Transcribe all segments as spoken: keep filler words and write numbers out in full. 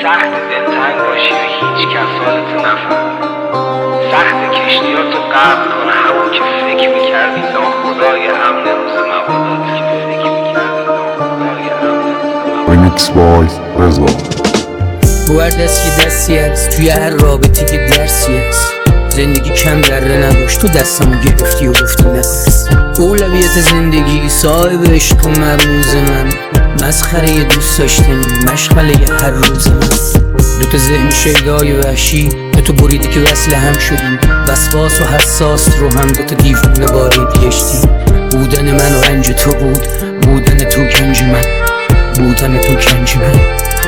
سخت دلتنگ باشی و هیچ کس حالتو نفهمه. سخت کشتیاتو غرق کنه هوا که فکر میکردی ناخدای امن روز مباداتی که فکر میکردی ناخدای امن روز ریمیکس بای رضا. هر دست که دستی هست توی هر رابطی که درسی هست. زندگی کم دره نداشت تو دستمو گرفتی و گفتی نترس. اولویت زندگی صاحب عشق و مرموز من، مسخره ی دوست داشتنی مشغله ی هر روز من. دوتا ذهن شیدای وحشی دوتا بریده که وصل هم شدیم، وسواس و حساس رو هم دوتا دیوونه باریدی اشتی. بودن من و رنج تو بود، بودن تو کنج من، بودن تو کنج من.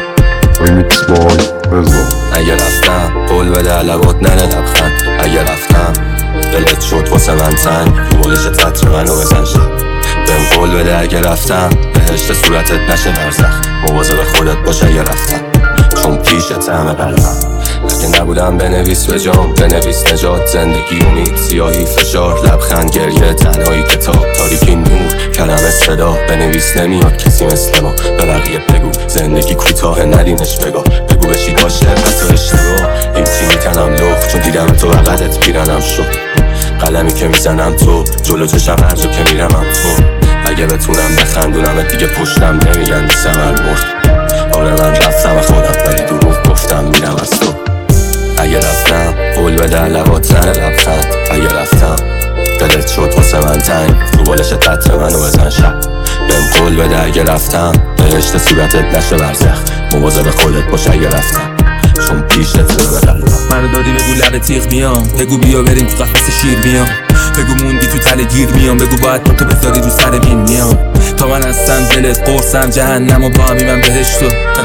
ریمیکس بای رضا. اگه رفتم قول بده لبات نره لبخند. اگه رفتم دلت شد واسه من تنگ، بولش تطر منو بزن شد. بهم قول بده اگه رفتم بهشت صورتت نشه برزخ. مواظب خودت باش اگه رفتم چون پیشت همه قلبم. اگه نبودم بنویس به جام، بنویس نجات، زندگی امید، سیاهی فشار، لبخند گریه، تنهایی کتاب، تاریکی نور، کلمه صدا. بنویس نمیاد کسی مثل ما، به بقیه بگو زندگی کوتاه ندینش بگاه. بگو بشی باشه حتی اشتباه، هیچی میکنم لخ چون دیدم تو بغلت پیرنم شد. قلمی که میزنم تو جلو چشم هر جا که میرم هم تو. اگه بتونم بخندونم دیگه پشتم نمیگن بی ثمر مرد. آره من رفتم خودم ولی دروغ گفتم میرم از تو. اگه رفتم قول بده لبات نره لبخند. اگه رفتم دلت شد واسه من تنگ، تو بالش تطر منو بزن شب. بهم قول بده اگه رفتم بهشت صورتت نشه برزخ. مواظب خودت باش اگه رفتم چون پیشت رو به قلبم. منو دادی بگو لب تیغ بیام، بگو بیا بریم تو قفس شیر بیام. بگو موندی تو تله گیر بیام، بگو باید تو بذاری رو سر مین میام. تا من هستم دلت قرصم جهنم و با همی من بهشتو.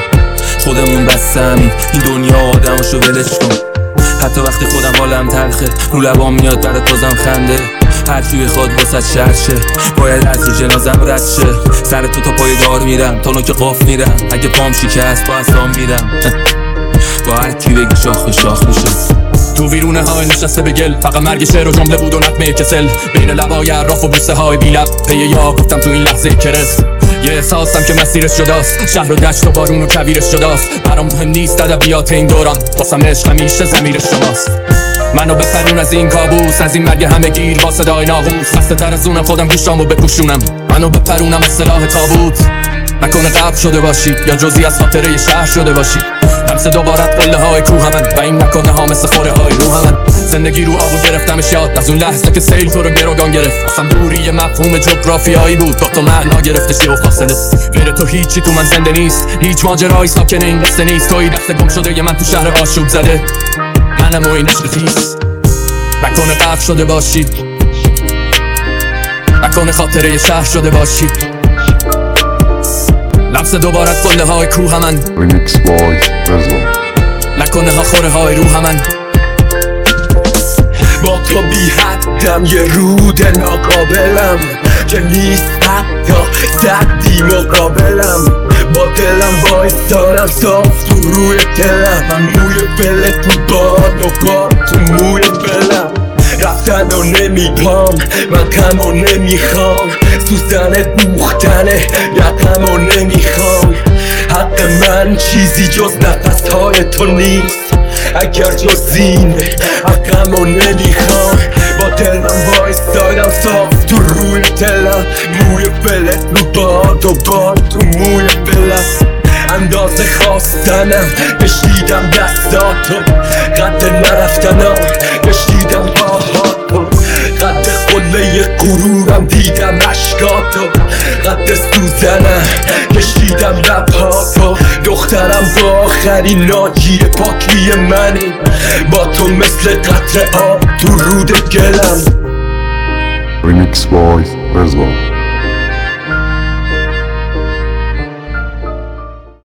خودمون بس همین این دنیا آدماشو ولش کن. حتی وقتی خودم حالم تلخه رو لبام میاد برات بازم خنده. هر کی بخواد واسه شرط شه باید از رو جنازم رد شه. سر تو تا پای دار میرم تا نوک قاف میرم. اگه پام شکست با اصلا میرم با هر کی بگی شاخ به شاخ میشه. تو ویرونه های نشسته به گل، فقط مرگ شعر و جمله بود و نقمه کسل. بین لبای عراف و بوسه های بی لب پی یا گفتم تو این لحظه کرس. یه احساسم که مسیرش جداست، شهر و دشت و بارون و کویرش جداست. برام مهم نیست ادبیات این دوران، واسم عشق همیشه ضمیر شماست. منو بپرون از این کابوس، از این مرگ همه گیر با صدای ناقوس. خسته تر از اونم خودم گوشامو بپوشونم، منو بپرونم از سلاح تابوت. نکنه قبل شده باشی یا جزئی از خاطره یه شهر شده باشی. لمس دوبارت قله های کوه من و این نکنه ها مثل خوره های روح من. زندگی رو آبو گرفتمش یاد از اون لحظه که سیل تو رو گروگان گرفت. اصلا دوری یه مفهوم جغرافیایی بود با تو معنا گرفتش و فاصله. غیر تو هیچی تو من زنده نیست، هیچ ماجرایی ساکن این قصه نیست. توی دست گم شده یه من تو شهر آشوب زده، منم و این عشق خیس. نکنه قبل شده باشی، نکنه خاطره یه شهر شده باشی. لمس دوبارت قله های کوه من، ریمیکس بای رضا. نکنه ها خوره های روح من. با تو بی حدم یه رود ناقابلم که نیست حتی سدی مقابلم. با دلم بایستانم صاف تو روی دلم، من موی بلت تو باد و باد تو موی بلم. رفتن و نمیپام من کم و نمیخوام، سوزن دوختنه یقم و نمیخوام. حق من چیزی جز نفس های تو نیست، اگر جز این حقم و نمیخوام. با دلم بایستادم صاف تو روی دلم، موی بلت رو باد و باد تو موی بلم. اندازه خواستنم بشیدم دستاتو، قد نرفتنم بشیدم پاهاتو. قد قله غرورم دیدم عشقاتو، قد سوزنم کشیدم لبهاتو. دخترم با آخرین ناجی پاکی منی، با تو مثل قطره آب تو رود گلم. ریمیکس بای رضا.